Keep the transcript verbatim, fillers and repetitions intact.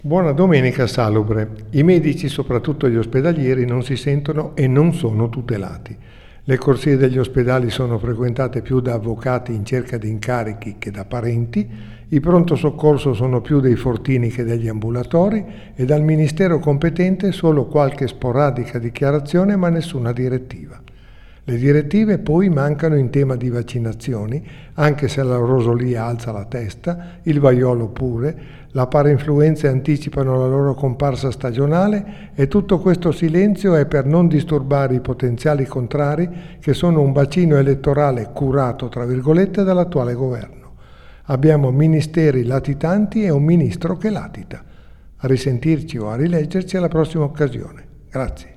Buona domenica salubre. I medici, soprattutto gli ospedalieri, non si sentono e non sono tutelati. Le corsie degli ospedali sono frequentate più da avvocati in cerca di incarichi che da parenti, i pronto soccorso sono più dei fortini che degli ambulatori e dal ministero competente solo qualche sporadica dichiarazione ma nessuna direttiva. Le direttive poi mancano in tema di vaccinazioni, anche se la rosolia alza la testa, il vaiolo pure, la parainfluenze anticipano la loro comparsa stagionale e tutto questo silenzio è per non disturbare i potenziali contrari che sono un bacino elettorale curato, tra virgolette, dall'attuale governo. Abbiamo ministeri latitanti e un ministro che latita. A risentirci o a rileggerci alla prossima occasione. Grazie.